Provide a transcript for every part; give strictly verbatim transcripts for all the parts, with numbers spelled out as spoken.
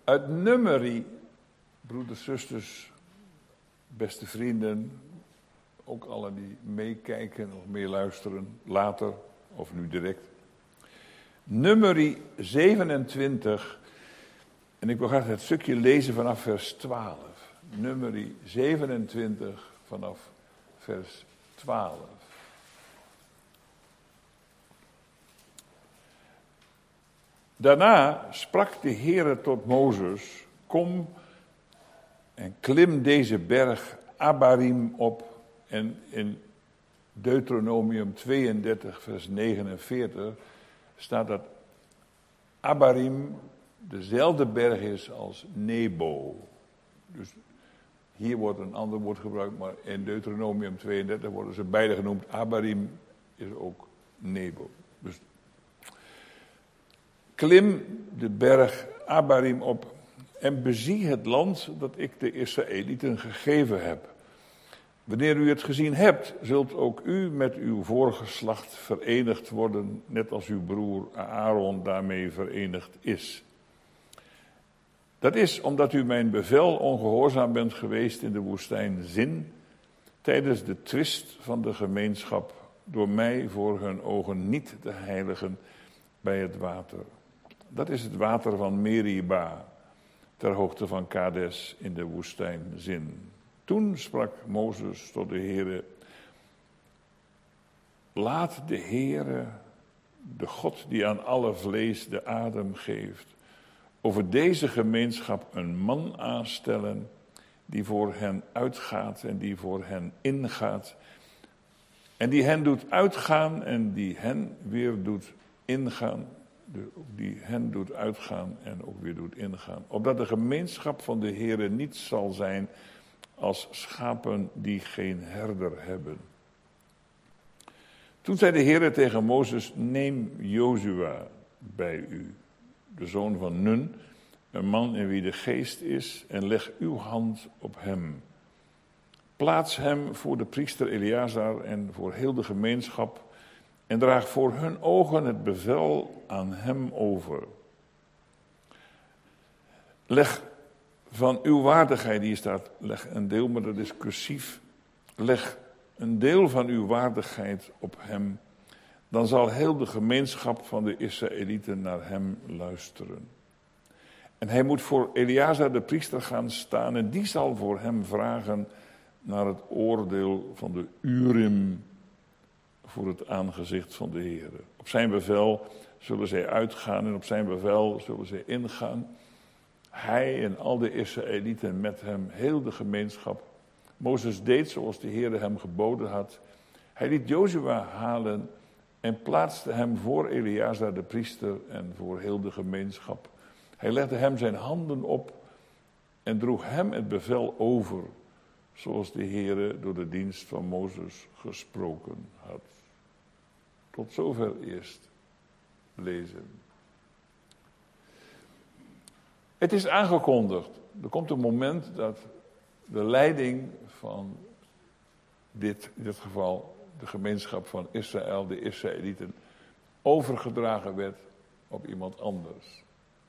Uit Numeri, broeders, zusters, beste vrienden, ook allen die meekijken of meeluisteren, later of nu direct. Numeri zevenentwintig, en ik wil graag het stukje lezen vanaf vers twaalf. Numeri zevenentwintig vanaf vers twaalf. Daarna sprak de Heere tot Mozes, kom en klim deze berg Abarim op. En in Deuteronomium tweeëndertig vers negenenveertig staat dat Abarim dezelfde berg is als Nebo. Dus hier wordt een ander woord gebruikt, maar in Deuteronomium tweeëndertig worden ze beide genoemd. Abarim is ook Nebo. Dus klim de berg Abarim op en bezie het land dat ik de Israëlieten gegeven heb. Wanneer u het gezien hebt, zult ook u met uw voorgeslacht verenigd worden, net als uw broer Aaron daarmee verenigd is. Dat is omdat u mijn bevel ongehoorzaam bent geweest in de woestijn Zin, tijdens de twist van de gemeenschap, door mij voor hun ogen niet te heiligen bij het water. Dat is het water van Meriba, ter hoogte van Kades in de woestijn Zin. Toen sprak Mozes tot de Heere, laat de Heere, de God die aan alle vlees de adem geeft, over deze gemeenschap een man aanstellen die voor hen uitgaat en die voor hen ingaat. En die hen doet uitgaan en die hen weer doet ingaan. Die hen doet uitgaan en ook weer doet ingaan. Opdat de gemeenschap van de Heere niet zal zijn als schapen die geen herder hebben. Toen zei de Heere tegen Mozes, neem Jozua bij u, de zoon van Nun, een man in wie de geest is, en leg uw hand op hem. Plaats hem voor de priester Eleazar en voor heel de gemeenschap, en draag voor hun ogen het bevel aan hem over. Leg van uw waardigheid, hier staat, leg een deel, maar dat is cursief. Leg een deel van uw waardigheid op hem. Dan zal heel de gemeenschap van de Israëlieten naar hem luisteren. En hij moet voor Eleazar de priester gaan staan en die zal voor hem vragen naar het oordeel van de Urim voor het aangezicht van de Heer. Op zijn bevel zullen zij uitgaan en op zijn bevel zullen zij ingaan. Hij en al de Israëlieten met hem, heel de gemeenschap. Mozes deed zoals de Heer hem geboden had. Hij liet Jozua halen en plaatste hem voor Eleazar de priester en voor heel de gemeenschap. Hij legde hem zijn handen op en droeg hem het bevel over, zoals de Heer door de dienst van Mozes gesproken had. Tot zover eerst lezen. Het is aangekondigd. Er komt een moment dat de leiding van dit, in dit geval de gemeenschap van Israël, de Israëlieten, overgedragen werd op iemand anders.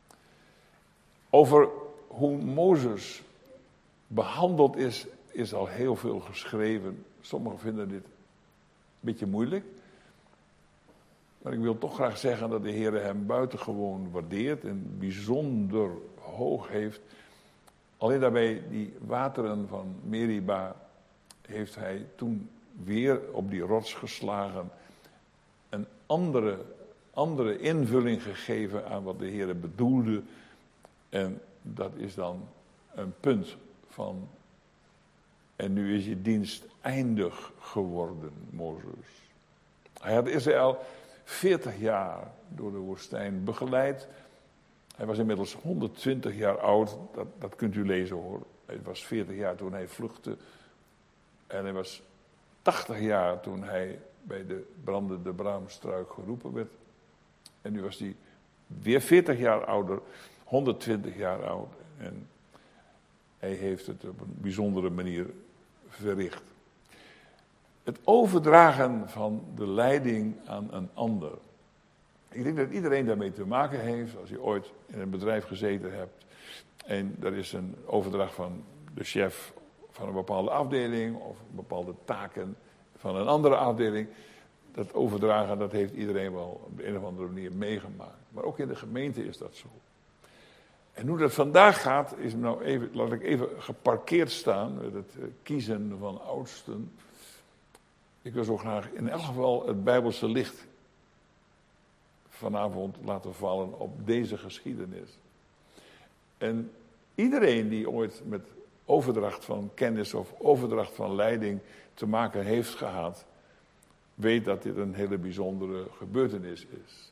Over hoe Mozes behandeld is, is al heel veel geschreven. Sommigen vinden dit een beetje moeilijk. Maar ik wil toch graag zeggen dat de Heer hem buitengewoon waardeert en bijzonder hoog heeft. Alleen daarbij die wateren van Meriba heeft hij toen weer op die rots geslagen. Een andere, andere invulling gegeven aan wat de Heer bedoelde. En dat is dan een punt van, en nu is je dienst eindig geworden, Mozes. Hij had Israël veertig jaar door de woestijn begeleid. Hij was inmiddels honderdtwintig jaar oud, dat, dat kunt u lezen hoor. Hij was veertig jaar toen hij vluchtte. En hij was tachtig jaar toen hij bij de brandende braamstruik geroepen werd. En nu was hij weer veertig jaar ouder, honderdtwintig jaar oud. En hij heeft het op een bijzondere manier verricht. Het overdragen van de leiding aan een ander. Ik denk dat iedereen daarmee te maken heeft. Als je ooit in een bedrijf gezeten hebt En er is een overdracht van de chef van een bepaalde afdeling of bepaalde taken van een andere afdeling. Dat overdragen, dat heeft iedereen wel op de een of andere manier meegemaakt. Maar ook in de gemeente is dat zo. En hoe dat vandaag gaat, is nou even, laat ik even geparkeerd staan met het kiezen van oudsten. Ik wil zo graag in elk geval het Bijbelse licht vanavond laten vallen op deze geschiedenis. En iedereen die ooit met overdracht van kennis of overdracht van leiding te maken heeft gehad, weet dat dit een hele bijzondere gebeurtenis is.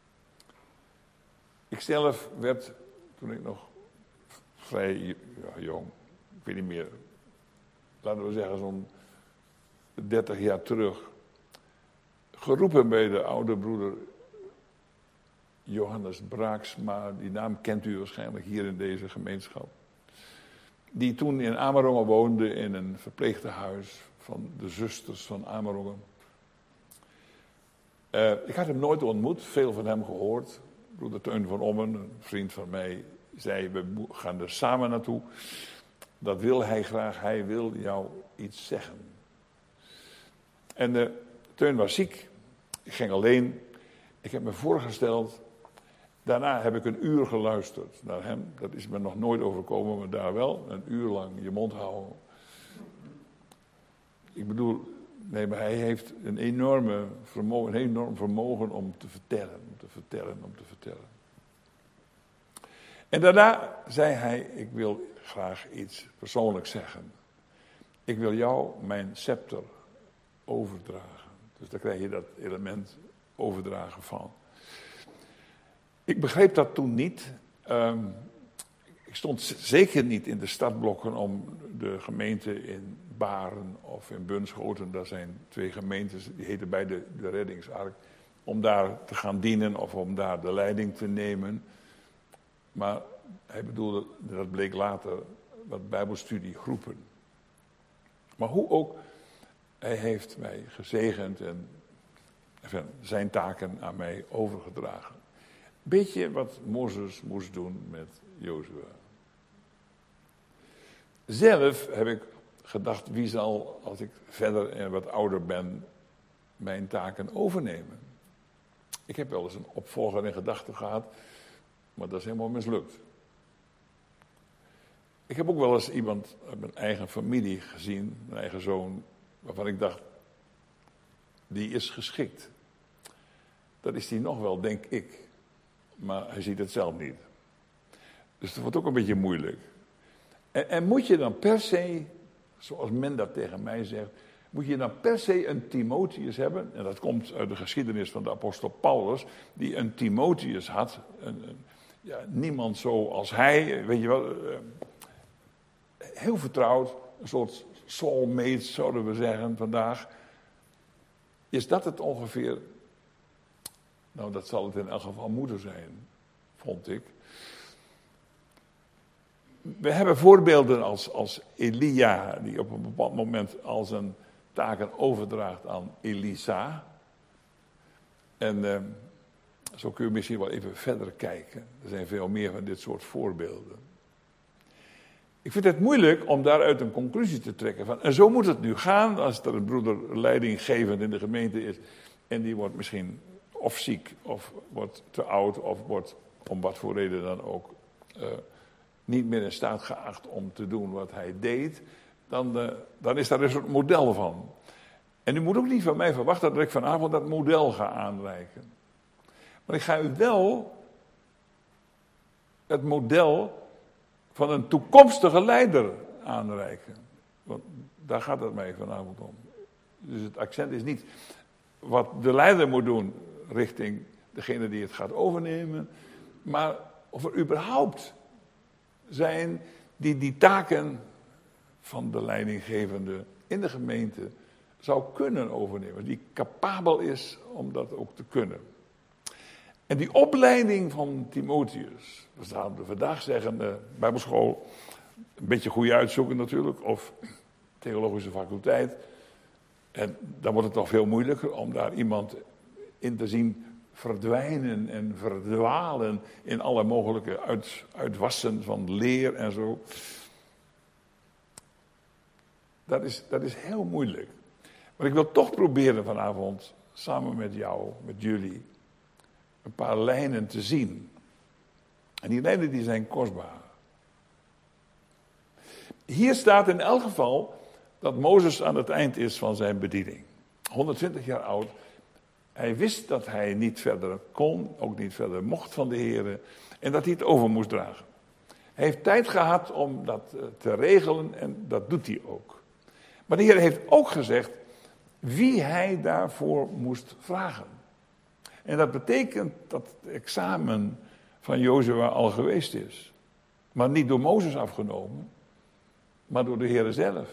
Ikzelf werd, toen ik nog vrij ja, jong, ik weet niet meer, laten we zeggen zo'n dertig jaar terug, geroepen bij de oude broeder Johannes Braaksma, die naam kent u waarschijnlijk hier in deze gemeenschap. Die toen in Amerongen woonde in een verpleegtehuis van de zusters van Amerongen. Uh, ik had hem nooit ontmoet, veel van hem gehoord. Broeder Teun van Ommen, een vriend van mij, zei we gaan er samen naartoe. Dat wil hij graag, hij wil jou iets zeggen. En uh, Teun was ziek, ik ging alleen. Ik heb me voorgesteld. Daarna heb ik een uur geluisterd naar hem. Dat is me nog nooit overkomen, maar daar wel. Een uur lang je mond houden. Ik bedoel, nee, maar hij heeft een enorme vermogen, een enorm vermogen om te vertellen, om te vertellen, om te vertellen. En daarna zei hij, ik wil graag iets persoonlijks zeggen. Ik wil jou mijn scepter overdragen. Dus daar krijg je dat element overdragen van. Ik begreep dat toen niet. Um, ik stond zeker niet in de startblokken om de gemeente in Baren of in Bunschoten, daar zijn twee gemeentes, die heten beide de Reddingsark, om daar te gaan dienen of om daar de leiding te nemen. Maar hij bedoelde, dat bleek later, wat bijbelstudiegroepen. Maar hoe ook, hij heeft mij gezegend en enfin, zijn taken aan mij overgedragen. Beetje wat Mozes moest doen met Jozua. Zelf heb ik gedacht, wie zal, als ik verder en wat ouder ben, mijn taken overnemen? Ik heb wel eens een opvolger in gedachten gehad, maar dat is helemaal mislukt. Ik heb ook wel eens iemand uit mijn eigen familie gezien, mijn eigen zoon, waarvan ik dacht, die is geschikt. Dat is die nog wel, denk ik. Maar hij ziet het zelf niet. Dus dat wordt ook een beetje moeilijk. En, en moet je dan per se, zoals men dat tegen mij zegt, moet je dan per se een Timotheus hebben? En dat komt uit de geschiedenis van de apostel Paulus, die een Timotheus had. Een, een, ja, niemand zoals hij, weet je wel, uh, heel vertrouwd, een soort soulmate zouden we zeggen vandaag. Is dat het ongeveer? Nou, dat zal het in elk geval moeten zijn, vond ik. We hebben voorbeelden als, als Elia, die op een bepaald moment al zijn taken overdraagt aan Elisa. En eh, zo kun je misschien wel even verder kijken. Er zijn veel meer van dit soort voorbeelden. Ik vind het moeilijk om daaruit een conclusie te trekken. Van, en zo moet het nu gaan als er een broeder leidinggevend in de gemeente is. En die wordt misschien of ziek, of wordt te oud, of wordt om wat voor reden dan ook uh, niet meer in staat geacht om te doen wat hij deed. Dan, uh, dan is daar een soort model van. En u moet ook niet van mij verwachten dat ik vanavond dat model ga aanreiken. Maar ik ga u wel het model van een toekomstige leider aanreiken. Want daar gaat het mij vanavond om. Dus het accent is niet wat de leider moet doen richting degene die het gaat overnemen, maar of er überhaupt zijn die die taken van de leidinggevende in de gemeente zou kunnen overnemen. Die capabel is om dat ook te kunnen. En die opleiding van Timotheus, dat zouden we vandaag zeggen, de Bijbelschool, een beetje goed uitzoeken natuurlijk, of theologische faculteit. En dan wordt het toch veel moeilijker om daar iemand in te zien verdwijnen en verdwalen in alle mogelijke uit, uitwassen van leer en zo. Dat is, dat is heel moeilijk. Maar ik wil toch proberen vanavond, samen met jou, met jullie, een paar lijnen te zien. En die lijnen die zijn kostbaar. Hier staat in elk geval dat Mozes aan het eind is van zijn bediening. honderdtwintig jaar oud. Hij wist dat hij niet verder kon, ook niet verder mocht van de Heere. En dat hij het over moest dragen. Hij heeft tijd gehad om dat te regelen en dat doet hij ook. Maar de Heer heeft ook gezegd wie hij daarvoor moest vragen. En dat betekent dat het examen van Jozua al geweest is. Maar niet door Mozes afgenomen, maar door de Heer zelf.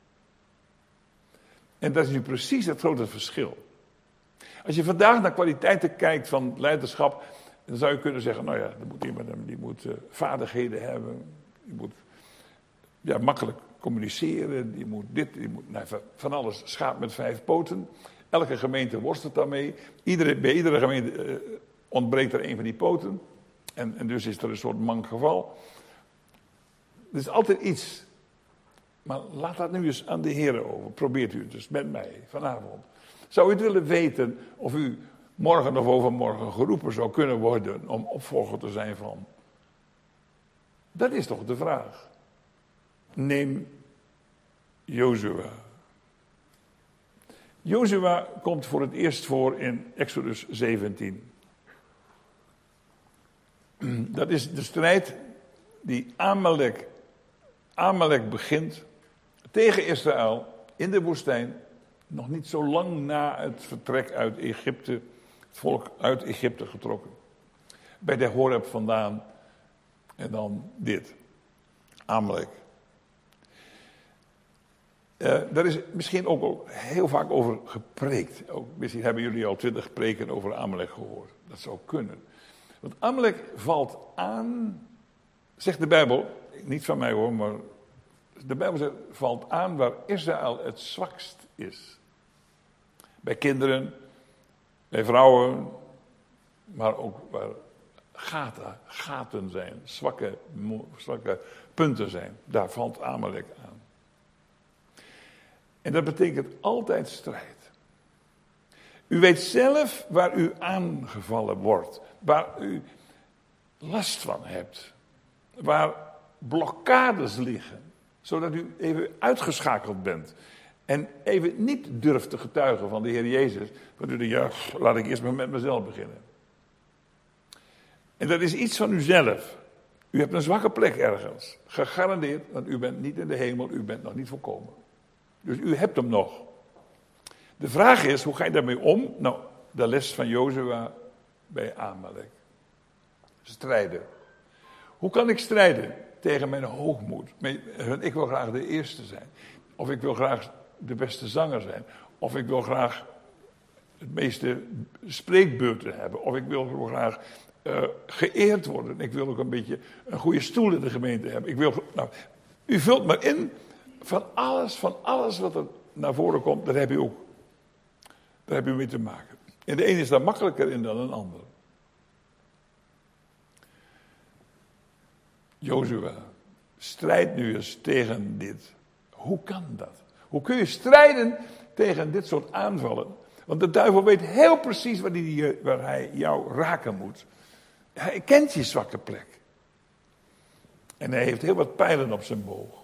En dat is nu precies het grote verschil. Als je vandaag naar kwaliteiten kijkt van leiderschap, dan zou je kunnen zeggen, nou ja, er moet iemand die moet uh, vaardigheden hebben, die moet ja, makkelijk communiceren, die moet dit, die moet nou, van alles, schaap met vijf poten. Elke gemeente worstelt daarmee. Iedere, bij iedere gemeente uh, ontbreekt er een van die poten. En, en dus is er een soort mank geval. Er is altijd iets. Maar laat dat nu eens aan de Heer over. Probeert u het dus met mij vanavond. Zou u het willen weten of u morgen of overmorgen geroepen zou kunnen worden om opvolger te zijn van? Dat is toch de vraag. Neem Jozua. Jozua komt voor het eerst voor in Exodus zeventien. Dat is de strijd die Amalek, Amalek begint tegen Israël in de woestijn. Nog niet zo lang na het vertrek uit Egypte, het volk uit Egypte getrokken. Bij de Horeb vandaan. En dan dit. Amalek. Uh, daar is misschien ook al heel vaak over gepreekt. Ook, misschien hebben jullie al twintig preken over Amalek gehoord. Dat zou kunnen. Want Amalek valt aan, zegt de Bijbel, niet van mij hoor, maar de Bijbel zegt, valt aan waar Israël het zwakst is. Bij kinderen, bij vrouwen, maar ook waar gaten, gaten zijn, zwakke, zwakke punten zijn. Daar valt Amalek aan. En dat betekent altijd strijd. U weet zelf waar u aangevallen wordt, waar u last van hebt, waar blokkades liggen, zodat u even uitgeschakeld bent en even niet durft te getuigen van de Heer Jezus. Want u denkt, ja, laat ik eerst maar met mezelf beginnen. En dat is iets van uzelf. U hebt een zwakke plek ergens, gegarandeerd, want u bent niet in de hemel, u bent nog niet volkomen. Dus u hebt hem nog. De vraag is, hoe ga je daarmee om? Nou, de les van Jozua bij Amalek. Strijden. Hoe kan ik strijden tegen mijn hoogmoed? Ik wil graag de eerste zijn. Of ik wil graag de beste zanger zijn. Of ik wil graag het meeste spreekbeurten hebben. Of ik wil graag uh, geëerd worden. Ik wil ook een beetje een goede stoel in de gemeente hebben. Ik wil, nou, u vult maar in van alles, van alles wat er naar voren komt, daar heb u ook. Daar heb u mee te maken. En de een is daar makkelijker in dan een ander. Jozua, strijd nu eens tegen dit. Hoe kan dat? Hoe kun je strijden tegen dit soort aanvallen? Want de duivel weet heel precies waar hij, waar hij jou raken moet. Hij kent je zwakke plek. En hij heeft heel wat pijlen op zijn boog.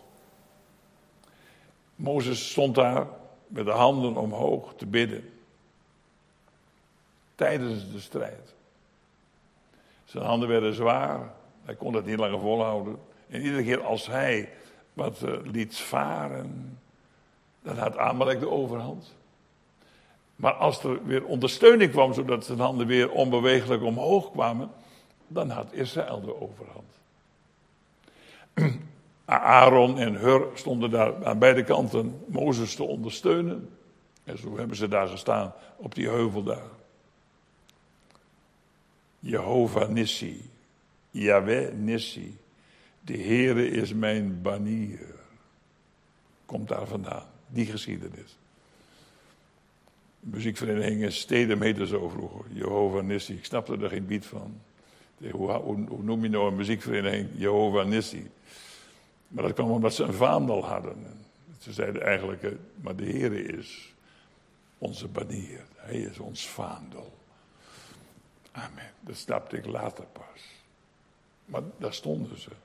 Mozes stond daar met de handen omhoog te bidden. Tijdens de strijd. Zijn handen werden zwaar. Hij kon het niet langer volhouden. En iedere keer als hij wat uh, liet varen, dan had Amalek de overhand. Maar als er weer ondersteuning kwam, zodat zijn handen weer onbeweeglijk omhoog kwamen, dan had Israël de overhand. Aaron en Hur stonden daar aan beide kanten Mozes te ondersteunen. En zo hebben ze daar gestaan, op die heuvel daar. Jehovah Nissi, Yahweh Nissi, de Heere is mijn banier. Komt daar vandaan, die geschiedenis. muziekvereniging Stedem heette zo vroeger. Jehovah Nissi. Ik snapte er geen bied van. Hoe, hoe, hoe noem je nou een muziekvereniging Jehovah Nissi? Maar dat kwam omdat ze een vaandel hadden. Ze zeiden eigenlijk, maar de Heer is onze banier. Hij is ons vaandel. Amen. Dat snapte ik later pas. Maar daar stonden ze.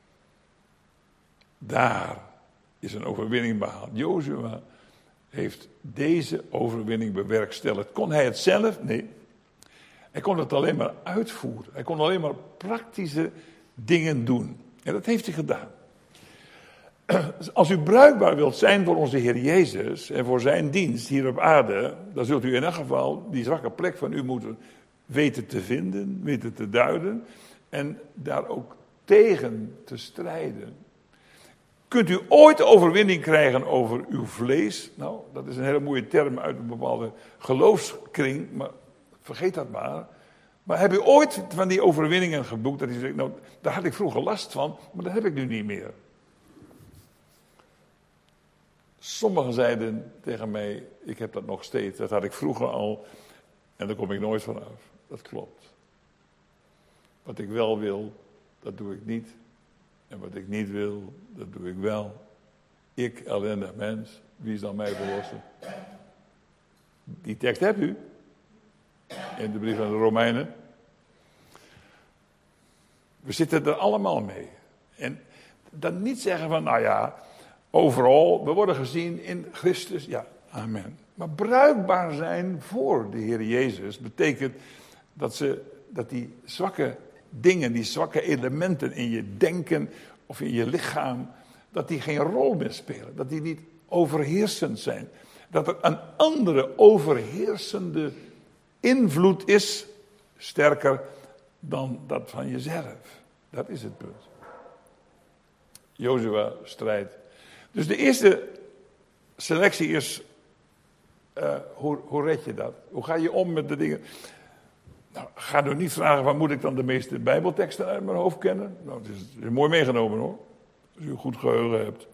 Daar is een overwinning behaald. Jozua heeft deze overwinning bewerkstelligd. Kon hij het zelf? Nee. Hij kon het alleen maar uitvoeren. Hij kon alleen maar praktische dingen doen. En dat heeft hij gedaan. Als u bruikbaar wilt zijn voor onze Heer Jezus en voor zijn dienst hier op aarde, dan zult u in elk geval die zwakke plek van u moeten weten te vinden, weten te duiden en daar ook tegen te strijden. Kunt u ooit overwinning krijgen over uw vlees? Nou, dat is een hele mooie term uit een bepaalde geloofskring, maar vergeet dat maar. Maar heb u ooit van die overwinningen geboekt dat u zegt, nou, daar had ik vroeger last van, maar dat heb ik nu niet meer. Sommigen zeiden tegen mij, ik heb dat nog steeds, dat had ik vroeger al en daar kom ik nooit van af. Dat klopt. Wat ik wel wil, dat doe ik niet. En wat ik niet wil, dat doe ik wel. Ik, ellendig mens, wie zal mij verlossen? Die tekst hebt u in de brief aan de Romeinen. We zitten er allemaal mee. En dan niet zeggen van, nou ja, overal, we worden gezien in Christus, ja, amen. Maar bruikbaar zijn voor de Heer Jezus betekent dat, ze, dat die zwakke dingen, die zwakke elementen in je denken of in je lichaam, dat die geen rol meer spelen. Dat die niet overheersend zijn. Dat er een andere overheersende invloed is, sterker dan dat van jezelf. Dat is het punt. Jozua strijdt. Dus de eerste selectie is, uh, hoe, hoe red je dat? Hoe ga je om met de dingen? Nou, ga nu niet vragen, waar moet ik dan de meeste bijbelteksten uit mijn hoofd kennen? Nou, het is, het is mooi meegenomen hoor. Als u een goed geheugen hebt.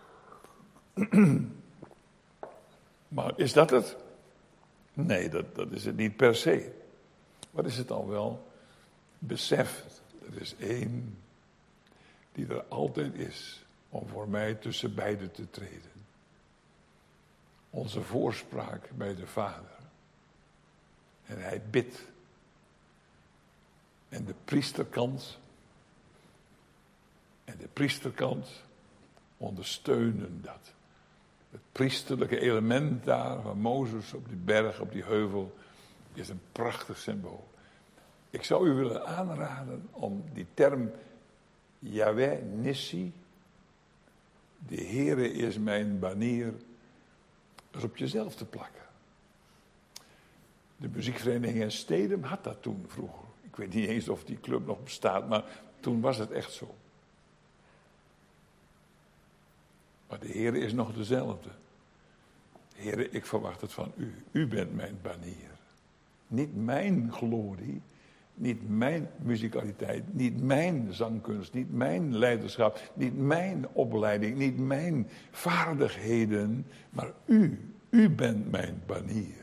Maar is dat het? Nee, dat, dat is het niet per se. Wat is het dan wel? Besef, er is één die er altijd is om voor mij tussen beiden te treden. Onze voorspraak bij de Vader. En hij bidt. En de priesterkant en de priesterkant ondersteunen dat. Het priesterlijke element daar van Mozes op die berg, op die heuvel, is een prachtig symbool. Ik zou u willen aanraden om die term Yahweh Nissi, de Heere is mijn banier, eens op jezelf te plakken. De muziekvereniging in Stedem had dat toen vroeger. Ik weet niet eens of die club nog bestaat, maar toen was het echt zo. Maar de Heere is nog dezelfde. Heere, ik verwacht het van u. U bent mijn banier. Niet mijn glorie, niet mijn muzikaliteit, niet mijn zangkunst, niet mijn leiderschap, niet mijn opleiding, niet mijn vaardigheden, maar u. U bent mijn banier.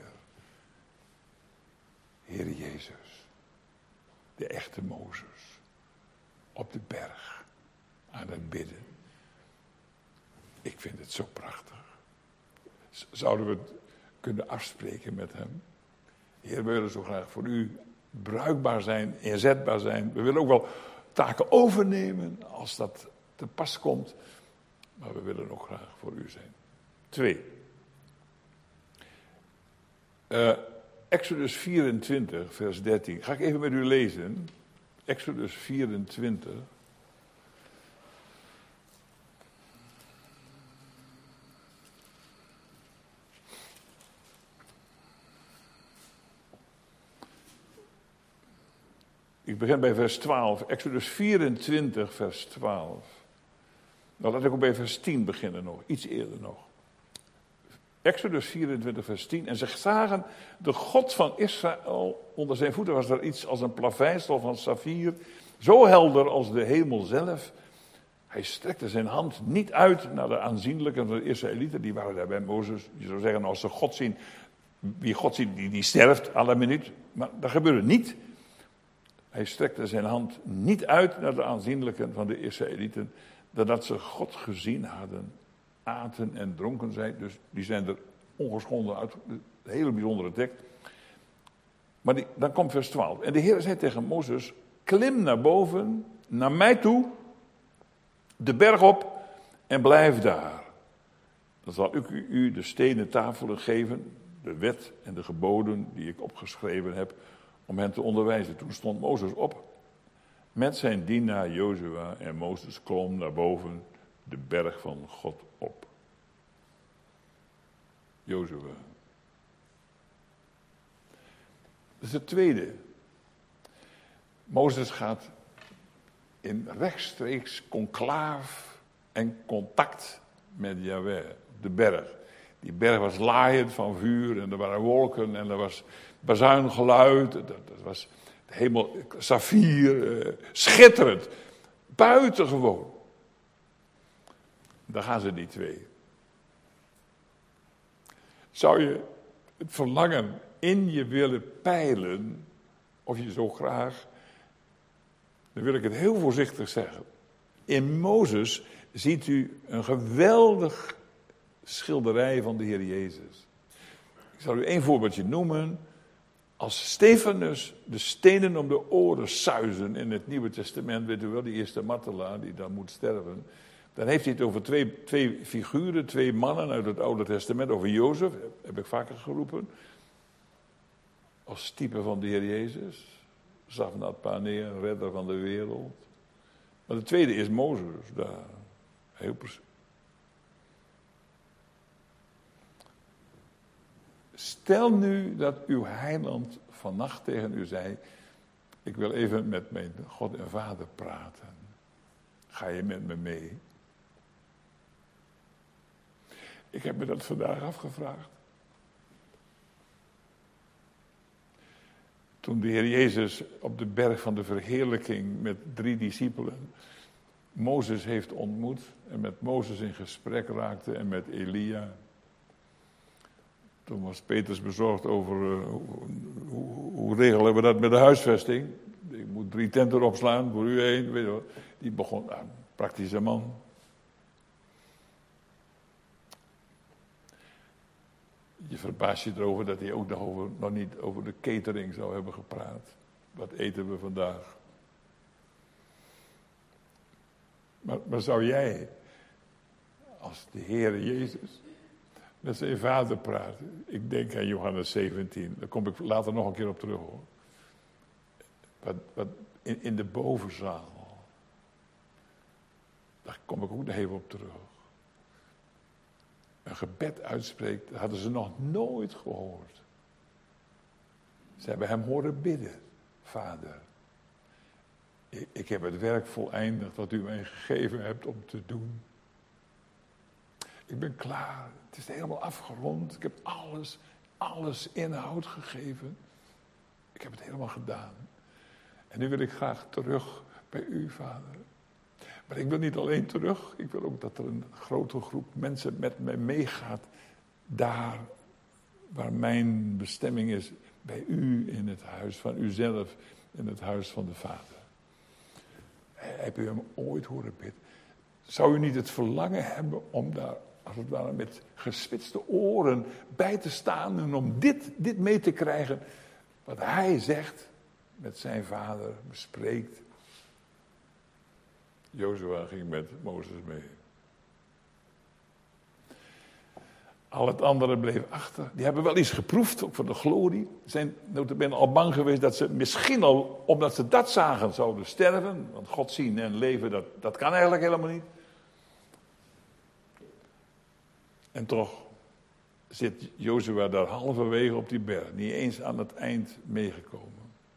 Heere Jezus, de echte Mozes, op de berg, aan het bidden. Ik vind het zo prachtig. Zouden we het kunnen afspreken met hem? Heer, we willen zo graag voor u bruikbaar zijn, inzetbaar zijn. We willen ook wel taken overnemen als dat te pas komt. Maar we willen ook graag voor u zijn. Twee. Uh, Exodus vierentwintig, vers dertien. Ga ik even met u lezen. Exodus vierentwintig. Ik begin bij vers twaalf. Exodus vierentwintig, vers twaalf. Nou, laat ik ook bij vers tien beginnen nog. Iets eerder nog. Exodus vierentwintig, vers tien. En ze zagen de God van Israël. Onder zijn voeten was er iets als een plaveisel van saffier. Zo helder als de hemel zelf. Hij strekte zijn hand niet uit naar de aanzienlijke van de Israëlieten. Die waren daar bij Mozes. Je zou zeggen, als ze God zien, Wie God ziet, die, die sterft alle minuut. Maar dat gebeurde niet. Hij strekte zijn hand niet uit naar de aanzienlijken van de Israëlieten, nadat ze God gezien hadden, aten en dronken zijn. Dus die zijn er ongeschonden uit. Een hele bijzondere tekst. Maar die, dan komt vers twaalf. En de Heer zei tegen Mozes, klim naar boven, naar mij toe, de berg op en blijf daar. Dan zal ik u de stenen tafelen geven, de wet en de geboden die ik opgeschreven heb, om hen te onderwijzen. Toen stond Mozes op met zijn dienaar Jozua en Mozes klom naar boven de berg van God op. Jozua. Dat is het tweede. Mozes gaat in rechtstreeks conclaaf en contact met Jahweh, de berg. Die berg was laaiend van vuur en er waren wolken en er was bazuingeluid. Dat, dat was de hemel, saffier, uh, schitterend, buitengewoon. Daar gaan ze die twee. Zou je het verlangen in je willen peilen, of je zo graag, dan wil ik het heel voorzichtig zeggen. In Mozes ziet u een geweldig schilderij van de Heer Jezus. Ik zal u één voorbeeldje noemen. Als Stefanus de stenen om de oren suizen in het Nieuwe Testament, weet u wel, die eerste martelaar die dan moet sterven, dan heeft hij het over twee, twee figuren, twee mannen uit het Oude Testament, over Jozef, heb ik vaker geroepen, als type van de Heer Jezus, Zafnat Paneah, redder van de wereld. Maar de tweede is Mozes, daar, heel precies. Stel nu dat uw heiland vannacht tegen u zei, ik wil even met mijn God en Vader praten. Ga je met me mee? Ik heb me dat vandaag afgevraagd. Toen de Heer Jezus op de berg van de verheerlijking met drie discipelen Mozes heeft ontmoet en met Mozes in gesprek raakte en met Elia. Toen was Petrus bezorgd over uh, hoe, hoe, hoe regelen we dat met de huisvesting. Ik moet drie tenten opslaan voor u heen. Weet je wat. Die begon, nou, praktische man. Je verbaast je erover dat hij ook nog, over, nog niet over de catering zou hebben gepraat. Wat eten we vandaag? Maar, maar zou jij, als de Heer Jezus, met zijn vader praten? Ik denk aan Johannes zeventien. Daar kom ik later nog een keer op terug, hoor. Wat, wat in, in de bovenzaal. Daar kom ik ook nog even op terug. Een gebed uitspreekt, dat hadden ze nog nooit gehoord. Ze hebben hem horen bidden. Vader, ik, ik heb het werk voleindigd wat u mij gegeven hebt om te doen. Ik ben klaar. Het is helemaal afgerond. Ik heb alles, alles inhoud gegeven. Ik heb het helemaal gedaan. En nu wil ik graag terug bij u, Vader. Maar ik wil niet alleen terug. Ik wil ook dat er een grote groep mensen met mij meegaat. Daar waar mijn bestemming is. Bij u in het huis van uzelf. In het huis van de Vader. Heb u hem ooit horen bidden? Zou u niet het verlangen hebben om daar, als het ware, met gespitste oren bij te staan en om dit, dit mee te krijgen, wat hij zegt, met zijn vader bespreekt? Jozua ging met Mozes mee. Al het andere bleef achter. Die hebben wel iets geproefd, ook van de glorie. Ze zijn nota bene al bang geweest dat ze misschien al, omdat ze dat zagen, zouden sterven. Want God zien en leven, dat, dat kan eigenlijk helemaal niet. En toch zit Jozua daar halverwege op die berg. Niet eens aan het eind meegekomen.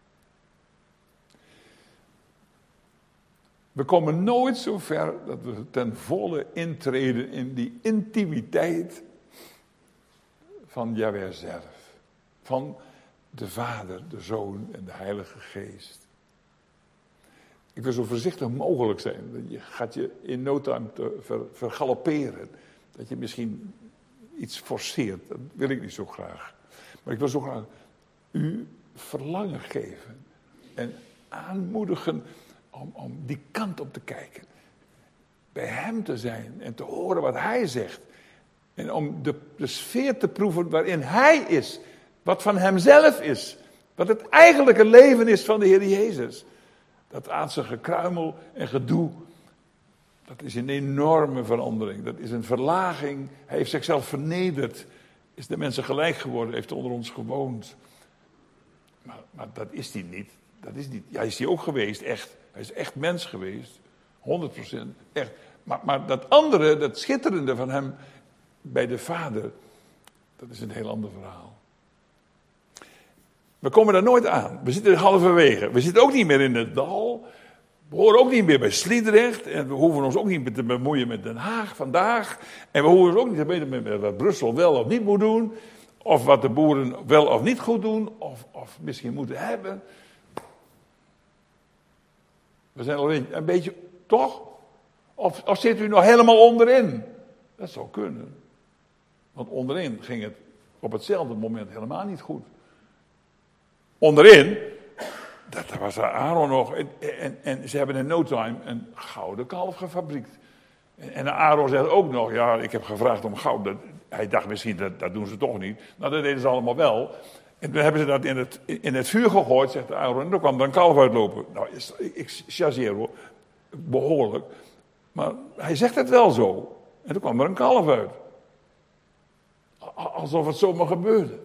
We komen nooit zo ver dat we ten volle intreden in die intimiteit van Jahweh zelf. Van de Vader, de Zoon en de Heilige Geest. Ik wil zo voorzichtig mogelijk zijn. Je gaat je in no time te ver, vergalopperen. Dat je misschien iets forceert. Dat wil ik niet zo graag. Maar ik wil zo graag u verlangen geven en aanmoedigen om, om die kant op te kijken. Bij hem te zijn en te horen wat hij zegt. En om de, de sfeer te proeven waarin hij is. Wat van hemzelf is. Wat het eigenlijke leven is van de Heer Jezus. Dat aardse gekruimel en gedoe. Dat is een enorme verandering. Dat is een verlaging. Hij heeft zichzelf vernederd. Is de mensen gelijk geworden. Heeft onder ons gewoond. Maar, maar dat is hij niet. Dat is niet. Ja, is hij ook geweest, echt. Hij is echt mens geweest. honderd procent. Echt. Maar, maar dat andere, dat schitterende van hem bij de Vader. Dat is een heel ander verhaal. We komen daar nooit aan. We zitten halverwege. We zitten ook niet meer in het dal. We horen ook niet meer bij Sliedrecht. En we hoeven ons ook niet meer te bemoeien met Den Haag vandaag. En we hoeven ons ook niet te bemoeien met wat Brussel wel of niet moet doen. Of wat de boeren wel of niet goed doen. Of, of misschien moeten hebben. We zijn alleen een beetje, toch? Of, of zit u nog helemaal onderin? Dat zou kunnen. Want onderin ging het op hetzelfde moment helemaal niet goed. Onderin, dat was Aaron nog. En, en, en ze hebben in no time een gouden kalf gefabriekt. En, en Aaron zegt ook nog, ja, ik heb gevraagd om goud. Dat, hij dacht misschien, dat, dat doen ze toch niet. Nou, dat deden ze allemaal wel. En toen hebben ze dat in het, in het vuur gegooid, zegt Aaron. En toen kwam er een kalf uitlopen. Nou, ik, ik chargeer hoor, behoorlijk. Maar hij zegt het wel zo. En toen kwam er een kalf uit. Alsof het zomaar gebeurde.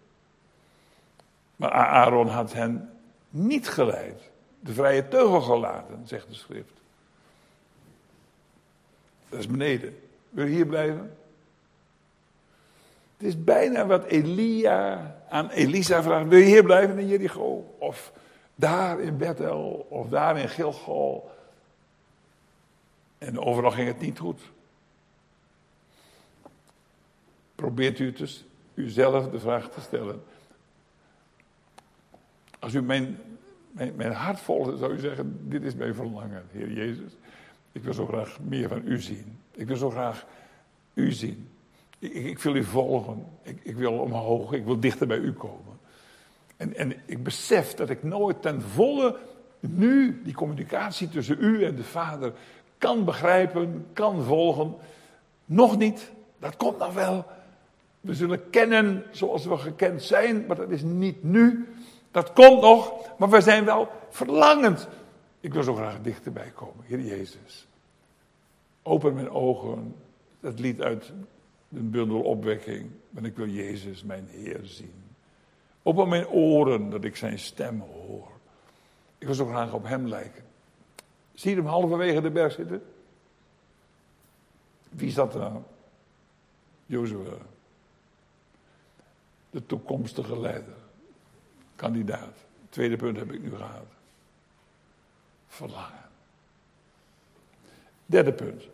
Maar Aaron had hen niet geleid. De vrije teugel gelaten, zegt de schrift. Dat is beneden. Wil je hier blijven? Het is bijna wat Elia aan Elisa vraagt. Wil je hier blijven in Jericho? Of daar in Bethel? Of daar in Gilgal? En overal ging het niet goed. Probeert u dus uzelf de vraag te stellen. Als u mijn, mijn, mijn hart volgt, zou u zeggen, dit is mijn verlangen, Heer Jezus. Ik wil zo graag meer van u zien. Ik wil zo graag u zien. Ik, ik wil u volgen. Ik, ik wil omhoog. Ik wil dichter bij u komen. En, en ik besef dat ik nooit ten volle nu die communicatie tussen u en de Vader kan begrijpen, kan volgen. Nog niet. Dat komt nog wel. We zullen kennen zoals we gekend zijn, maar dat is niet nu. Dat komt nog, maar we zijn wel verlangend. Ik wil zo graag dichterbij komen, Heer Jezus. Open mijn ogen, dat lied uit de bundel Opwekking. En ik wil Jezus, mijn Heer, zien. Open mijn oren, dat ik zijn stem hoor. Ik wil zo graag op hem lijken. Zie je hem halverwege de berg zitten? Wie zat er nou? Jozua. De toekomstige leider. Kandidaat. Tweede punt heb ik nu gehad. Verlangen. Derde punt.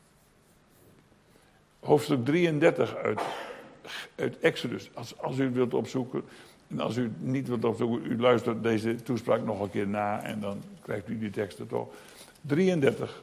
Hoofdstuk drieëndertig uit, uit Exodus. Als, als u het wilt opzoeken. En als u het niet wilt opzoeken. U luistert deze toespraak nog een keer na. En dan krijgt u die teksten toch. drieëndertig.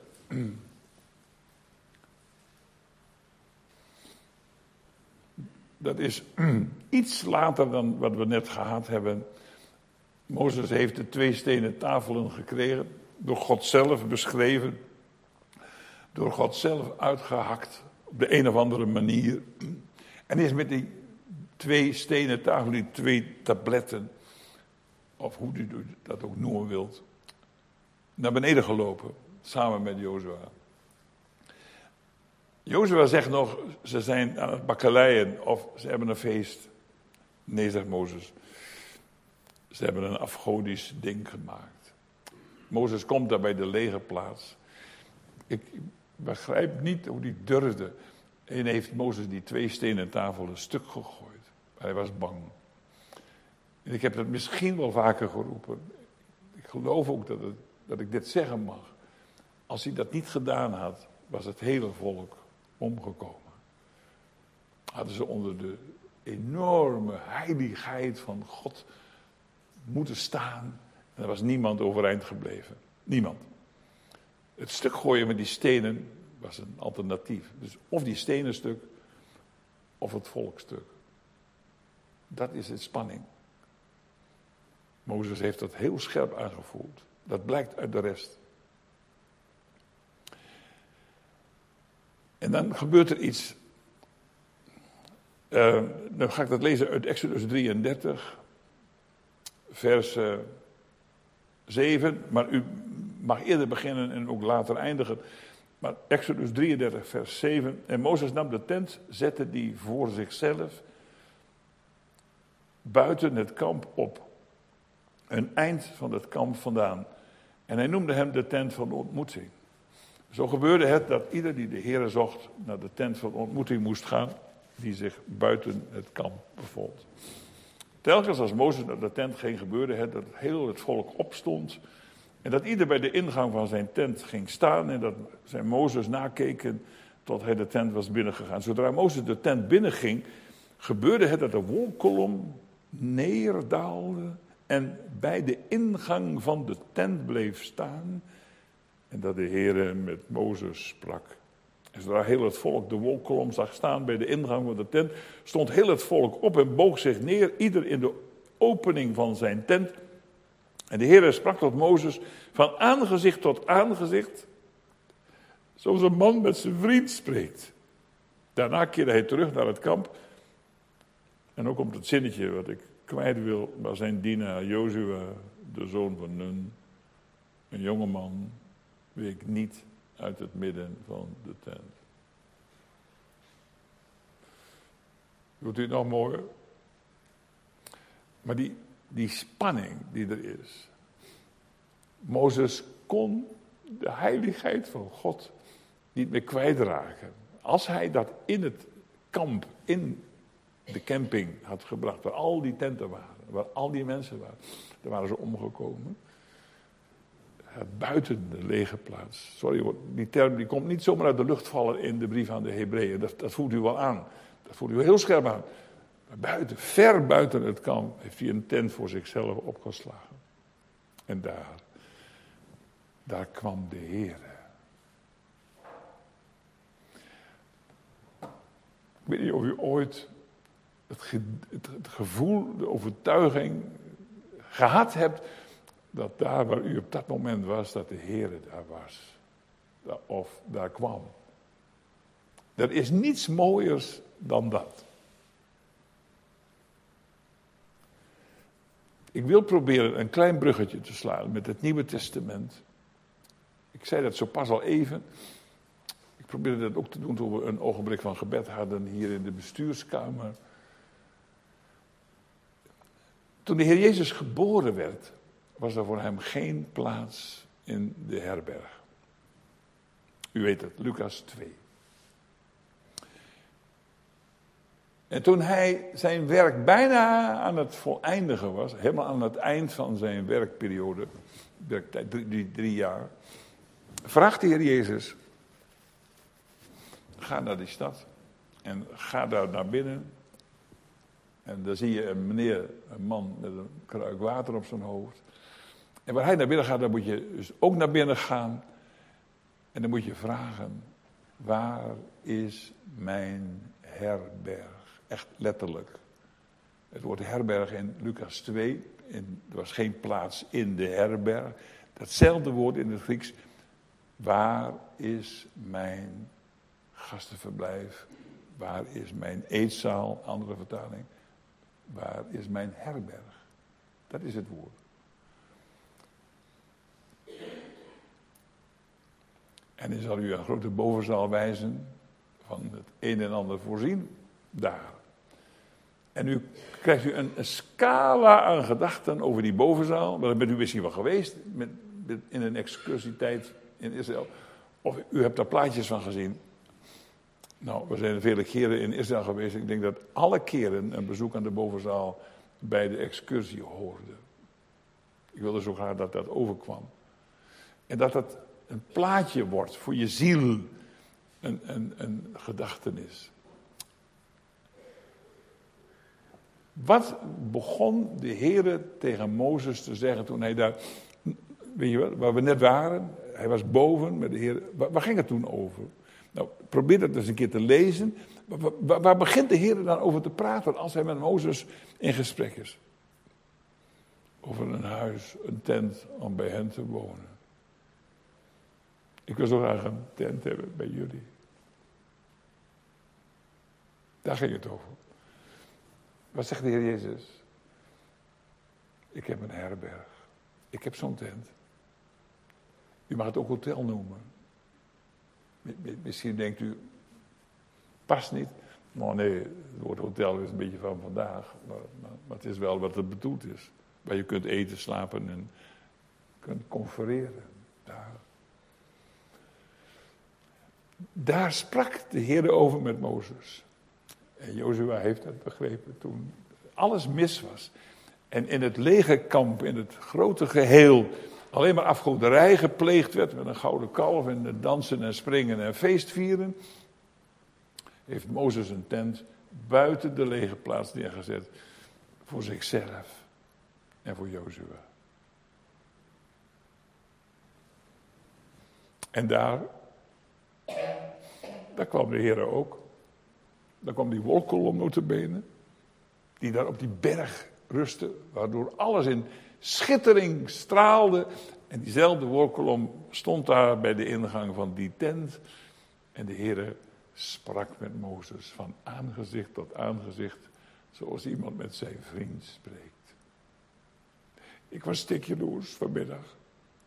Dat is iets later dan wat we net gehad hebben. Mozes heeft de twee stenen tafelen gekregen. Door God zelf beschreven. Door God zelf uitgehakt. Op de een of andere manier. En is met die twee stenen tafelen, die twee tabletten. Of hoe u dat ook noemen wilt. Naar beneden gelopen. Samen met Jozua. Jozua zegt nog, ze zijn aan het bakkeleien of ze hebben een feest. Nee, zegt Mozes. Ze hebben een afgodisch ding gemaakt. Mozes komt daar bij de legerplaats. Ik begrijp niet hoe die durfde. En heeft Mozes die twee stenen tafel een stuk gegooid. Hij was bang. En ik heb dat misschien wel vaker geroepen. Ik geloof ook dat, het, dat ik dit zeggen mag. Als hij dat niet gedaan had, was het hele volk omgekomen. Hadden ze onder de enorme heiligheid van God moeten staan. En er was niemand overeind gebleven. Niemand. Het stuk gooien met die stenen was een alternatief. Dus of die stenen stuk, of het volkstuk. Dat is de spanning. Mozes heeft dat heel scherp aangevoeld. Dat blijkt uit de rest. En dan gebeurt er iets. Uh, dan ga ik dat lezen uit Exodus drieëndertig, vers uh, zeven. Maar u mag eerder beginnen en ook later eindigen. Maar Exodus drieëndertig, vers zeven. En Mozes nam de tent, zette die voor zichzelf buiten het kamp op. Een eind van het kamp vandaan. En hij noemde hem de tent van de ontmoeting. Zo gebeurde het dat ieder die de Heere zocht naar de tent van ontmoeting moest gaan, die zich buiten het kamp bevond. Telkens als Mozes naar de tent ging, gebeurde het dat heel het volk opstond en dat ieder bij de ingang van zijn tent ging staan en dat zijn Mozes nakeken tot hij de tent was binnengegaan. Zodra Mozes de tent binnenging, gebeurde het dat de wolkkolom neerdaalde en bij de ingang van de tent bleef staan en dat de Heere met Mozes sprak. En zodra heel het volk de wolkkolom zag staan bij de ingang van de tent, stond heel het volk op en boog zich neer, ieder in de opening van zijn tent. En de Heere sprak tot Mozes van aangezicht tot aangezicht, zoals een man met zijn vriend spreekt. Daarna keerde hij terug naar het kamp. En ook komt het zinnetje wat ik kwijt wil, maar zijn dienaar Jozua, de zoon van Nun, een jonge man, week niet uit het midden van de tent. Doet u het nog mooier? Maar die, die spanning die er is. Mozes kon de heiligheid van God niet meer kwijtraken. Als hij dat in het kamp, in de camping had gebracht, waar al die tenten waren, waar al die mensen waren, daar waren ze omgekomen. Buiten de lege plaats. Sorry, die term die komt niet zomaar uit de lucht vallen in de brief aan de Hebreeën. Dat, dat voelt u wel aan. Dat voelt u heel scherp aan. Maar buiten, ver buiten het kamp, heeft hij een tent voor zichzelf opgeslagen. En daar, daar kwam de Heere. Ik weet niet of u ooit het, ge, het, het gevoel, de overtuiging gehad hebt dat daar waar u op dat moment was, dat de Heere daar was. Of daar kwam. Er is niets mooiers dan dat. Ik wil proberen een klein bruggetje te slaan met het Nieuwe Testament. Ik zei dat zo pas al even. Ik probeerde dat ook te doen toen we een ogenblik van gebed hadden hier in de bestuurskamer. Toen de Heer Jezus geboren werd, was er voor hem geen plaats in de herberg. U weet het, Lucas twee. En toen hij zijn werk bijna aan het voleindigen was, helemaal aan het eind van zijn werkperiode, werktijd drie, drie, drie jaar, vraagt de Heer Jezus, ga naar die stad en ga daar naar binnen. En daar zie je een meneer, een man met een kruik water op zijn hoofd. En waar hij naar binnen gaat, dan moet je dus ook naar binnen gaan. En dan moet je vragen, waar is mijn herberg? Echt letterlijk. Het woord herberg in Lucas twee, in, er was geen plaats in de herberg. Datzelfde woord in het Grieks, waar is mijn gastenverblijf? Waar is mijn eetzaal? Andere vertaling. Waar is mijn herberg? Dat is het woord. En hij zal u een grote bovenzaal wijzen, van het een en ander voorzien, daar. En nu krijgt u een, een scala aan gedachten over die bovenzaal. Maar dan bent u misschien wel geweest, met, met, in een excursietijd in Israël. Of u hebt daar plaatjes van gezien. Nou, we zijn vele keren in Israël geweest. Ik denk dat alle keren een bezoek aan de bovenzaal bij de excursie hoorde. Ik wilde zo graag dat dat overkwam. En dat dat een plaatje wordt voor je ziel. Een, een, een gedachtenis. Wat begon de Heere tegen Mozes te zeggen toen hij daar, weet je wel, waar we net waren, hij was boven met de Heere. Waar, waar ging het toen over? Nou, probeer dat eens een keer te lezen. Waar, waar, waar begint de Heer dan over te praten als hij met Mozes in gesprek is? Over een huis, een tent om bij hen te wonen. Ik wil zo graag een tent hebben bij jullie. Daar ging het over. Wat zegt de Heer Jezus? Ik heb een herberg. Ik heb zo'n tent. U mag het ook hotel noemen. Misschien denkt u, past niet. Maar nee, het woord hotel is een beetje van vandaag. Maar, maar, maar het is wel wat het bedoeld is. Waar je kunt eten, slapen en kunt confereren. Daar. Daar sprak de Heer over met Mozes. En Jozua heeft dat begrepen toen alles mis was. En in het legerkamp, in het grote geheel, alleen maar afgoderij gepleegd werd met een gouden kalf en dansen en springen en feestvieren, heeft Mozes een tent buiten de legerplaats neergezet voor zichzelf en voor Jozua. En daar, daar kwam de Heer ook. Daar kwam die wolkkolom notabene, die daar op die berg rustte, waardoor alles in schittering straalde. En diezelfde wolkkolom stond daar bij de ingang van die tent. En de Heer sprak met Mozes van aangezicht tot aangezicht, zoals iemand met zijn vriend spreekt. Ik was stikjaloers vanmiddag.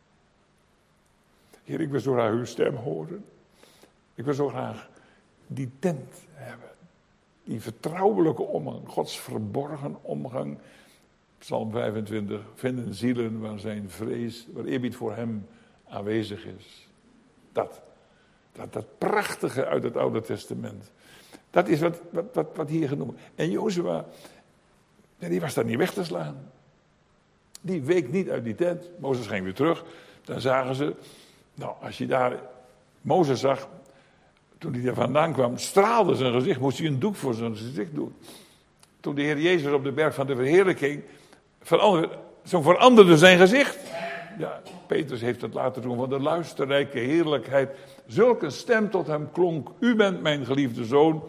Heer, ik wil zo graag uw stem horen. Ik wil zo graag die tent hebben. Die vertrouwelijke omgang, Gods verborgen omgang. Psalm vijfentwintig, vinden zielen waar zijn vrees, waar eerbied voor hem aanwezig is. Dat, dat, dat prachtige uit het Oude Testament. Dat is wat, wat, wat, wat hier genoemd. En Jozua, ja, die was daar niet weg te slaan. Die week niet uit die tent. Mozes ging weer terug. Dan zagen ze, nou, als je daar Mozes zag, toen hij daar vandaan kwam, straalde zijn gezicht, moest hij een doek voor zijn gezicht doen. Toen de Heer Jezus op de berg van de verheerlijking, veranderde, zo veranderde zijn gezicht. Ja, Petrus heeft het laten doen van de luisterrijke heerlijkheid. Zulke stem tot hem klonk, u bent mijn geliefde zoon.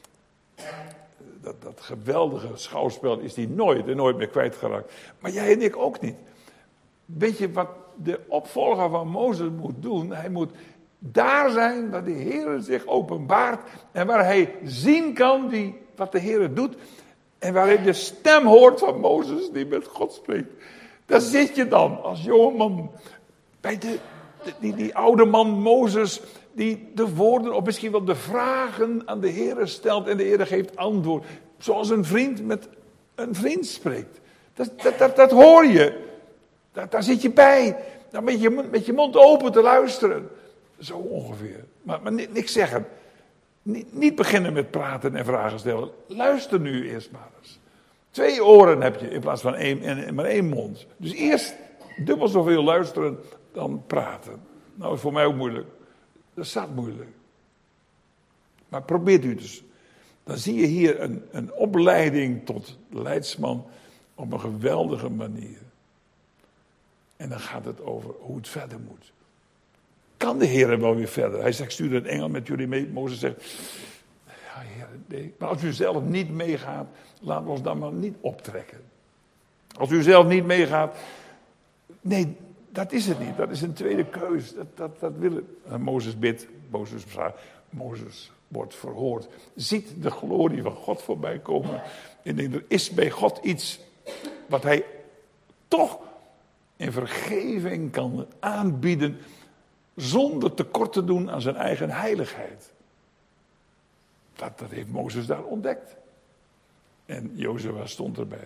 Dat, dat geweldige schouwspel is hij nooit en nooit meer kwijtgeraakt. Maar jij en ik ook niet. Weet je wat de opvolger van Mozes moet doen? Hij moet daar zijn waar de Heer zich openbaart en waar hij zien kan die, wat de Heer doet. En waar hij de stem hoort van Mozes die met God spreekt. Daar zit je dan als jongeman bij de, de, die, die oude man Mozes die de woorden of misschien wel de vragen aan de Heer stelt en de Heer geeft antwoord. Zoals een vriend met een vriend spreekt. Dat, dat, dat, dat hoor je. Daar, daar zit je bij. Dan met je, met je mond open te luisteren. Zo ongeveer. Maar, maar niks zeggen. Niet, niet beginnen met praten en vragen stellen. Luister nu eerst maar eens. Twee oren heb je in plaats van één, en maar één mond. Dus eerst dubbel zoveel luisteren dan praten. Nou, is voor mij ook moeilijk. Dat staat moeilijk. Maar probeert u dus. Dan zie je hier een, een opleiding tot leidsman op een geweldige manier. En dan gaat het over hoe het verder moet. Kan de Heer wel weer verder? Hij zegt, stuur een engel met jullie mee. Mozes zegt, ja Heer, nee. Maar als u zelf niet meegaat, laat ons dan maar niet optrekken. Als u zelf niet meegaat, nee, dat is het niet. Dat is een tweede keus. Dat, dat, dat wil het. En Mozes bidt, Mozes vraagt, Mozes wordt verhoord. Ziet de glorie van God voorbij komen. En denk, er is bij God iets wat hij toch in vergeving kan aanbieden, zonder tekort te doen aan zijn eigen heiligheid. Dat, dat heeft Mozes daar ontdekt. En Jozua stond erbij.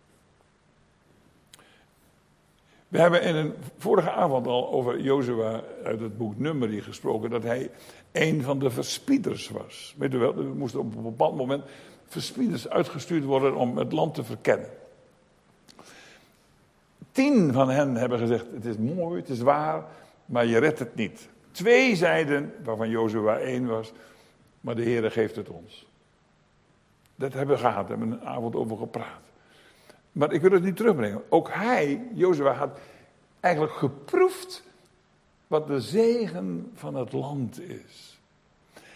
We hebben in een vorige avond al over Jozua uit het boek Numeri gesproken, dat hij een van de verspieders was. Weet u wel, er moesten op een bepaald moment verspieders uitgestuurd worden om het land te verkennen. Tien van hen hebben gezegd, het is mooi, het is waar, maar je redt het niet. Twee zeiden, waarvan Jozua één was, maar de Heere geeft het ons. Dat hebben we gehad, daar hebben we een avond over gepraat. Maar ik wil het niet terugbrengen. Ook hij, Jozua, had eigenlijk geproefd wat de zegen van het land is.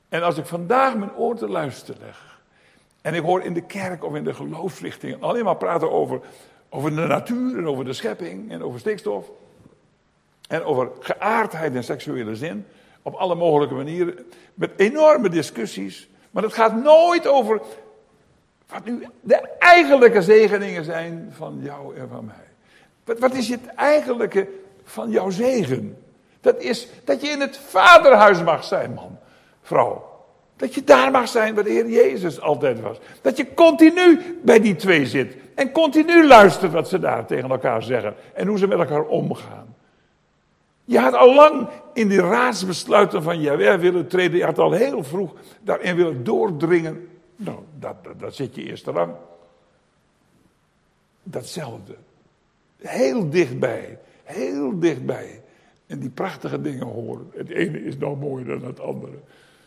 En als ik vandaag mijn oor te luisteren leg, en ik hoor in de kerk of in de geloofsrichtingen alleen maar praten over, over de natuur en over de schepping en over stikstof, en over geaardheid en seksuele zin, op alle mogelijke manieren, met enorme discussies, maar het gaat nooit over wat nu de eigenlijke zegeningen zijn van jou en van mij. Wat, wat is het eigenlijke van jouw zegen? Dat is dat je in het vaderhuis mag zijn, man, vrouw. Dat je daar mag zijn waar de Heer Jezus altijd was. Dat je continu bij die twee zit. En continu luistert wat ze daar tegen elkaar zeggen. En hoe ze met elkaar omgaan. Je had al lang in die raadsbesluiten van Jahweh willen treden. Je had al heel vroeg daarin willen doordringen. Nou, dat, dat, dat zit je eerste rang. Datzelfde. Heel dichtbij. Heel dichtbij. En die prachtige dingen horen. Het ene is nog mooier dan het andere.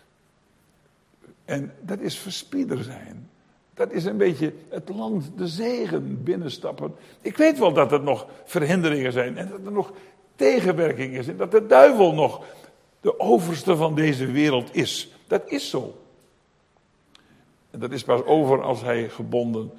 En dat is verspieder zijn. Dat is een beetje het land, de zegen binnenstappen. Ik weet wel dat er nog verhinderingen zijn. En dat er nog tegenwerking is. En dat de duivel nog de overste van deze wereld is. Dat is zo. En dat is pas over als hij gebonden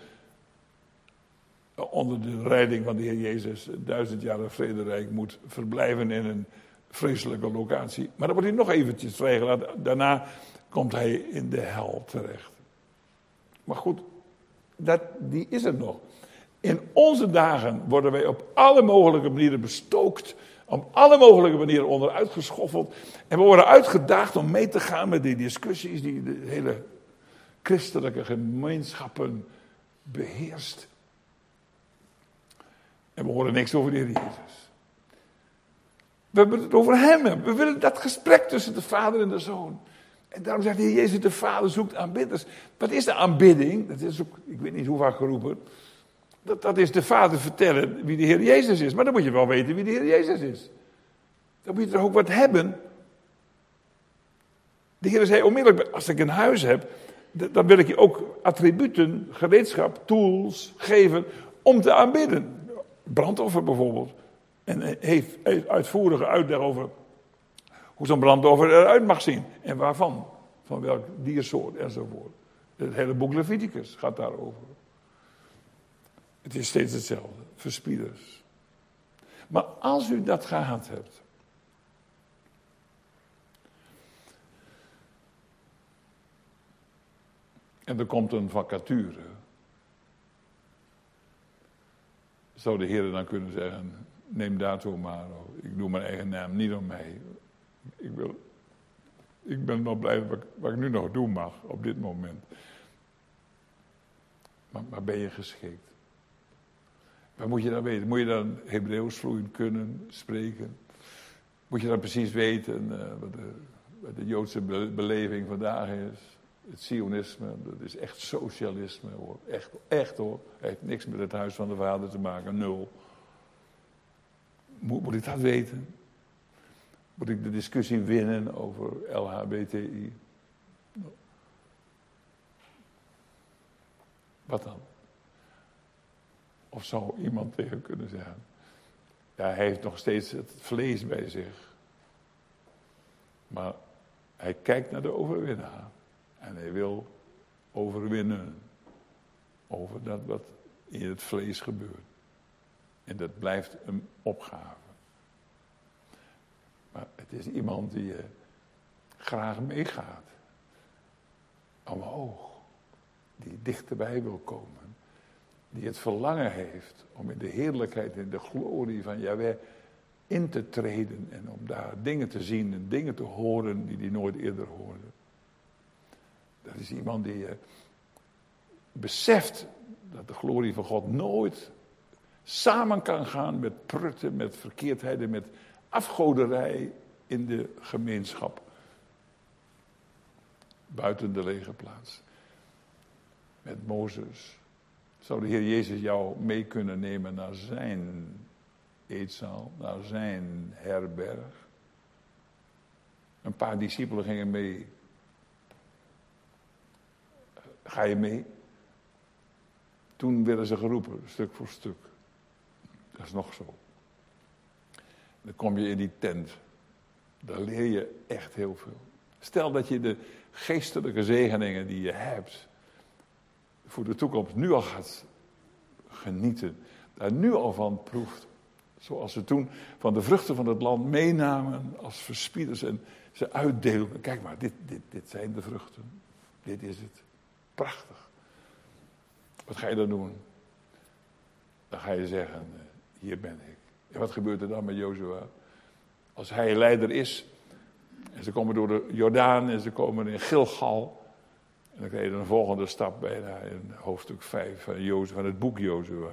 onder de leiding van de Heer Jezus duizend jaren vrederijk moet verblijven in een vreselijke locatie. Maar dan wordt hij nog eventjes vrijgelaten. Daarna komt hij in de hel terecht. Maar goed, dat, die is er nog. In onze dagen worden wij op alle mogelijke manieren bestookt. Op alle mogelijke manieren onderuitgeschoffeld. En we worden uitgedaagd om mee te gaan met die discussies die de hele christelijke gemeenschappen beheerst. En we horen niks over de Heer Jezus. We hebben het over hem. We willen dat gesprek tussen de vader en de zoon. En daarom zegt de Heer Jezus, de vader zoekt aanbidders. Wat is de aanbidding? Dat is ook, ik weet niet hoe vaak geroepen. Dat, dat is de vader vertellen wie de Heer Jezus is. Maar dan moet je wel weten wie de Heer Jezus is. Dan moet je toch ook wat hebben. De Heer zei onmiddellijk, als ik een huis heb, dan wil ik je ook attributen, gereedschap, tools geven om te aanbidden. Brandoffer bijvoorbeeld. En heeft uitvoerige uitleg over hoe zo'n brandoffer eruit mag zien. En waarvan. Van welk diersoort enzovoort. Het hele boek Leviticus gaat daarover. Het is steeds hetzelfde. Verspieders. Maar als u dat gehad hebt. En er komt een vacature. Zou de Heer dan kunnen zeggen, neem daartoe maar. Ik doe mijn eigen naam niet om mij. Ik, wil, ik ben wel blij wat, wat ik nu nog doen mag op dit moment. Maar, maar ben je geschikt? Wat moet je dan weten? Moet je dan Hebreeuws vloeiend kunnen spreken? Moet je dan precies weten uh, wat, de, wat de Joodse beleving vandaag is? Het Zionisme, dat is echt socialisme hoor. Echt, echt hoor. Het heeft niks met het huis van de vader te maken, nul. Moet, moet ik dat weten? Moet ik de discussie winnen over L H B T I? Wat dan? Of zou iemand tegen kunnen zeggen? Ja, hij heeft nog steeds het vlees bij zich. Maar hij kijkt naar de overwinnaar. En hij wil overwinnen. Over dat wat in het vlees gebeurt. En dat blijft een opgave. Maar het is iemand die uh, graag meegaat. Omhoog. Die dichterbij wil komen. Die het verlangen heeft om in de heerlijkheid en de glorie van Jahweh in te treden. En om daar dingen te zien en dingen te horen die hij nooit eerder hoorde. Dat is iemand die uh, beseft dat de glorie van God nooit samen kan gaan met prutten, met verkeerdheden, met afgoderij in de gemeenschap. Buiten de lege plaats. Met Mozes. Zou de Heer Jezus jou mee kunnen nemen naar zijn eetzaal, naar zijn herberg? Een paar discipelen gingen mee. Ga je mee? Toen werden ze geroepen, stuk voor stuk. Dat is nog zo. Dan kom je in die tent. Daar leer je echt heel veel. Stel dat je de geestelijke zegeningen die je hebt voor de toekomst nu al gaat genieten. Daar nu al van proeft. Zoals ze toen van de vruchten van het land meenamen als verspieders en ze uitdeelden. Kijk maar, dit, dit, dit zijn de vruchten. Dit is het. Prachtig. Wat ga je dan doen? Dan ga je zeggen, hier ben ik. En wat gebeurt er dan met Jozua? Als hij leider is, en ze komen door de Jordaan en ze komen in Gilgal. En dan krijg je een volgende stap bijna in hoofdstuk vijf van, Jozua, van het boek Jozua.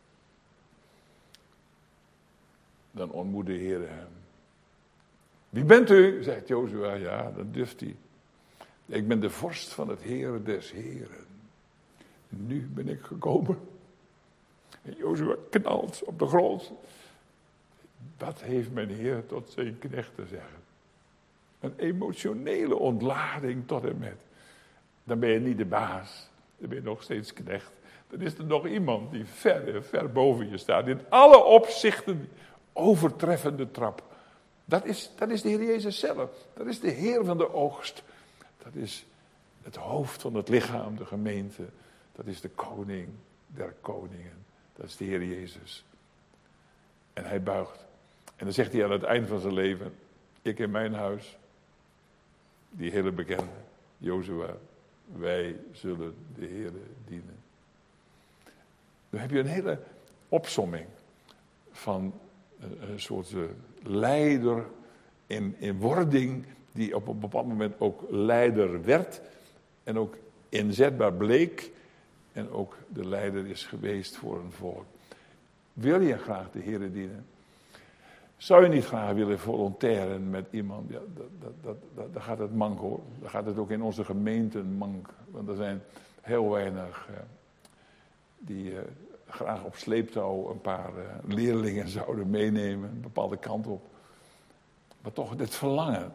Dan ontmoet de Heer hem. Wie bent u? Zegt Jozua. Ja, dan durft hij. Ik ben de vorst van het Heer des Heren. Nu ben ik gekomen. En Jozua knalt op de grond. Wat heeft mijn Heer tot zijn knecht te zeggen? Een emotionele ontlading tot en met. Dan ben je niet de baas. Dan ben je nog steeds knecht. Dan is er nog iemand die ver, ver boven je staat. In alle opzichten overtreffende trap. Dat is, dat is de Heer Jezus zelf. Dat is de Heer van de oogst. Dat is het hoofd van het lichaam, de gemeente. Dat is de koning der koningen. Dat is de Heer Jezus. En hij buigt. En dan zegt hij aan het eind van zijn leven, ik in mijn huis, die hele bekende, Jozua, wij zullen de Heer dienen. Dan heb je een hele opsomming van een soort leider in, in wording, die op een bepaald moment ook leider werd en ook inzetbaar bleek en ook de leider is geweest voor een volk. Wil je graag de Heer dienen? Zou je niet graag willen volontairen met iemand? Ja, dat, dat, dat, dat, dan gaat het mank hoor. Dan gaat het ook in onze gemeenten mank. Want er zijn heel weinig uh, die uh, graag op sleeptouw een paar uh, leerlingen zouden meenemen. Een bepaalde kant op. Maar toch dit verlangen.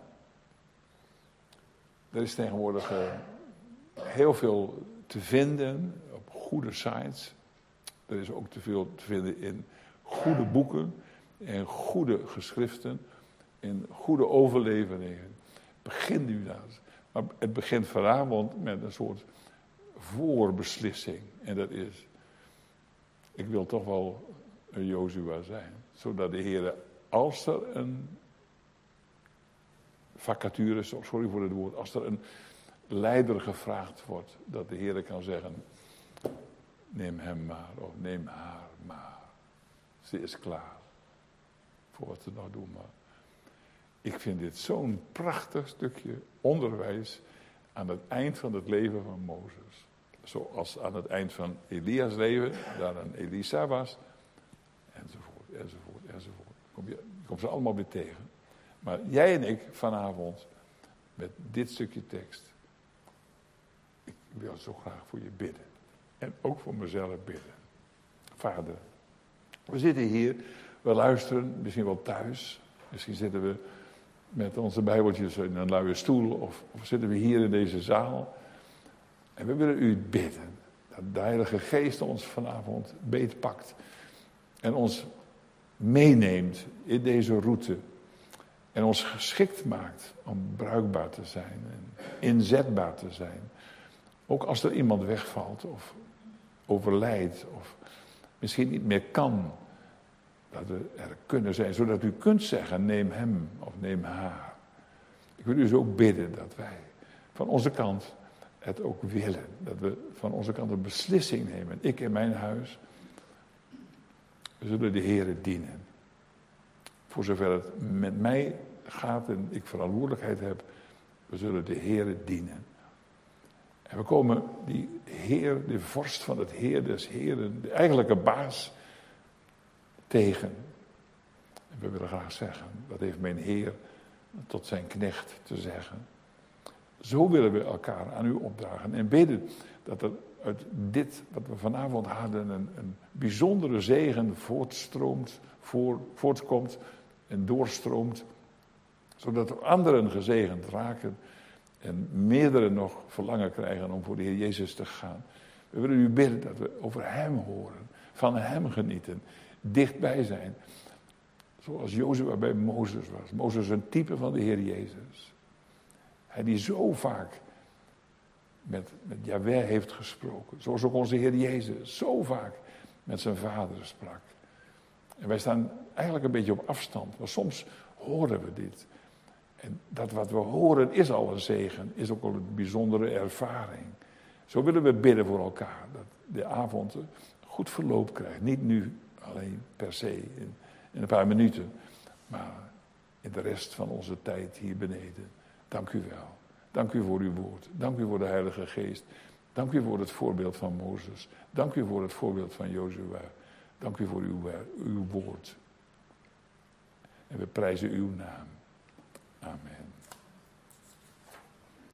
Er is tegenwoordig uh, heel veel te vinden op goede sites. Er is ook te veel te vinden in goede boeken. In goede geschriften, in goede overleveringen. Begin nu dat. Maar het begint vanavond met een soort voorbeslissing. En dat is, ik wil toch wel een Jozua zijn. Zodat de Heer, als er een vacature, sorry voor het woord, als er een leider gevraagd wordt, dat de Heer kan zeggen, neem hem maar, of neem haar maar. Ze is klaar. Voor wat ze nou doen, maar ik vind dit zo'n prachtig stukje onderwijs aan het eind van het leven van Mozes. Zoals aan het eind van Elia's leven, daar een Elisa was, enzovoort, enzovoort, enzovoort. Kom je, je komt ze allemaal weer tegen. Maar jij en ik vanavond, met dit stukje tekst, ik wil zo graag voor je bidden. En ook voor mezelf bidden. Vader, we zitten hier. We luisteren, misschien wel thuis. Misschien zitten we met onze bijbeltjes in een luie stoel. Of, of zitten we hier in deze zaal. En we willen u bidden. Dat de Heilige Geest ons vanavond beetpakt. En ons meeneemt in deze route. En ons geschikt maakt om bruikbaar te zijn. En inzetbaar te zijn. Ook als er iemand wegvalt. Of overlijdt. Of misschien niet meer kan. Dat we er kunnen zijn, zodat u kunt zeggen, neem hem of neem haar. Ik wil u dus ook bidden dat wij van onze kant het ook willen. Dat we van onze kant een beslissing nemen. Ik in mijn huis, we zullen de Heere dienen. Voor zover het met mij gaat en ik verantwoordelijkheid heb, we zullen de Heere dienen. En we komen die Heer, de vorst van het Heer des Heren, de eigenlijke baas, tegen. En we willen graag zeggen, wat heeft mijn Heer tot zijn knecht te zeggen. Zo willen we elkaar aan u opdragen en bidden dat er uit dit wat we vanavond hadden een, een bijzondere zegen voortstroomt, voor, voortkomt en doorstroomt, zodat er anderen gezegend raken en meerdere nog verlangen krijgen om voor de Heer Jezus te gaan. We willen u bidden dat we over hem horen, van hem genieten, dichtbij zijn. Zoals Jozua bij Mozes was. Mozes een type van de Heer Jezus. Hij die zo vaak met, met Jahweh heeft gesproken. Zoals ook onze Heer Jezus zo vaak met zijn Vader sprak. En wij staan eigenlijk een beetje op afstand. Maar soms horen we dit. En dat wat we horen is al een zegen. Is ook al een bijzondere ervaring. Zo willen we bidden voor elkaar. Dat de avond een goed verloop krijgt. Niet nu alleen per se in, in een paar minuten. Maar in de rest van onze tijd hier beneden. Dank u wel. Dank u voor uw woord. Dank u voor de Heilige Geest. Dank u voor het voorbeeld van Mozes. Dank u voor het voorbeeld van Jozua. Dank u voor uw, uw woord. En we prijzen uw naam. Amen.